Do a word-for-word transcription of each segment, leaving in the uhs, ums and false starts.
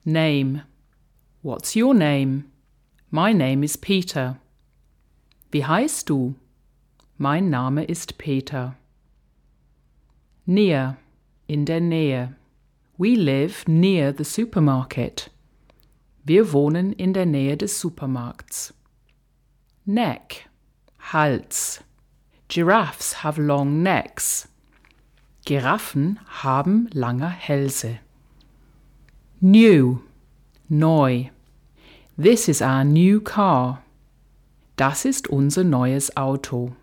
Name. What's your name? My name is Peter. Wie heißt du? Mein Name ist Peter. Near. In der Nähe. We live near the supermarket. Wir wohnen in der Nähe des Supermarkts. Neck. Hals. Giraffes have long necks. Giraffen haben lange Hälse. New. Neu. This is our new car. Das ist unser neues Auto.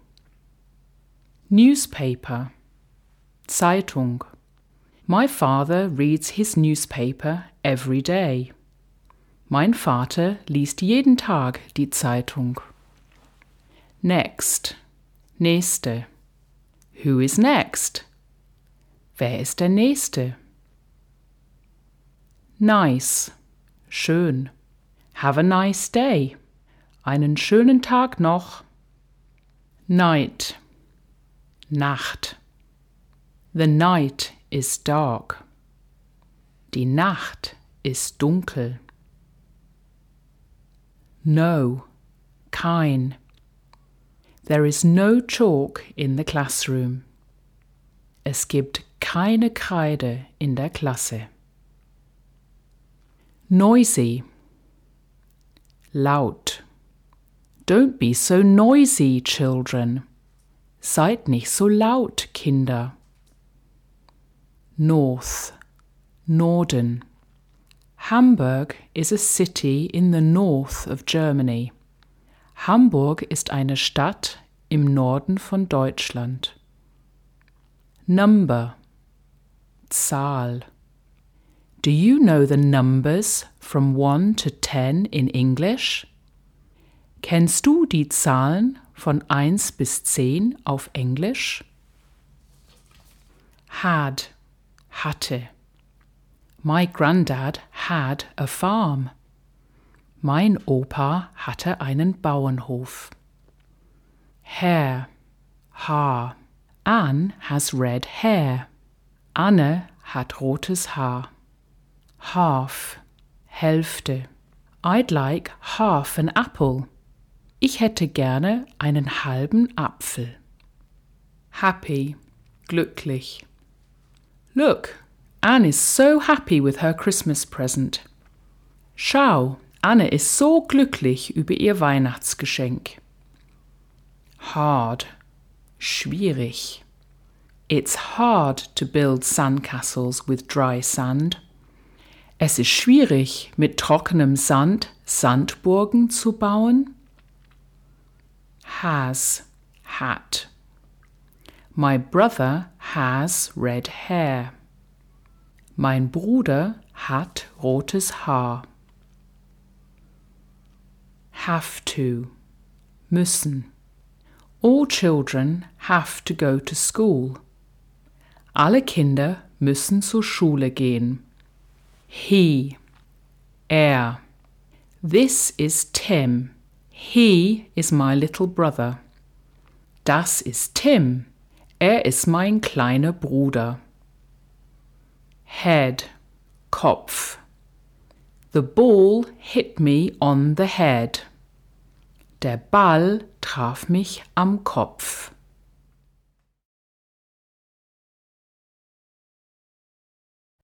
Newspaper. Zeitung. My father reads his newspaper every day. Mein Vater liest jeden Tag die Zeitung. Next. Nächste. Who is next? Wer ist der Nächste? Nice. Schön. Have a nice day. Einen schönen Tag noch. Night. Nacht. The night is dark. Die Nacht ist dunkel. No. Kein. There is no chalk in the classroom. Es gibt keine Kreide in der Klasse. Noisy. Laut. Don't be so noisy, children. Seid nicht so laut, Kinder. North. Norden. Hamburg is a city in the north of Germany. Hamburg ist eine Stadt im Norden von Deutschland. Number. Zahl. Do you know the numbers from one to ten in English? Kennst du die Zahlen von eins bis zehn auf Englisch? Had. Hatte. My granddad had a farm. Mein Opa hatte einen Bauernhof. Hair. Haar. Anne has red hair. Anne hat rotes Haar. Half. Hälfte. I'd like half an apple. Ich hätte gerne einen halben Apfel. Happy. Glücklich. Look, Anne is so happy with her Christmas present. Schau, Anne ist so glücklich über ihr Weihnachtsgeschenk. Hard. Schwierig. It's hard to build sandcastles with dry sand. Es ist schwierig, mit trockenem Sand Sandburgen zu bauen. Has. Hat. My brother has red hair. Mein Bruder hat rotes Haar. Have to. Müssen. All children have to go to school. Alle Kinder müssen zur Schule gehen. He. Er. This is Tim. He is my little brother. Das ist Tim. Er ist mein kleiner Bruder. Head. Kopf. The ball hit me on the head. Der Ball traf mich am Kopf.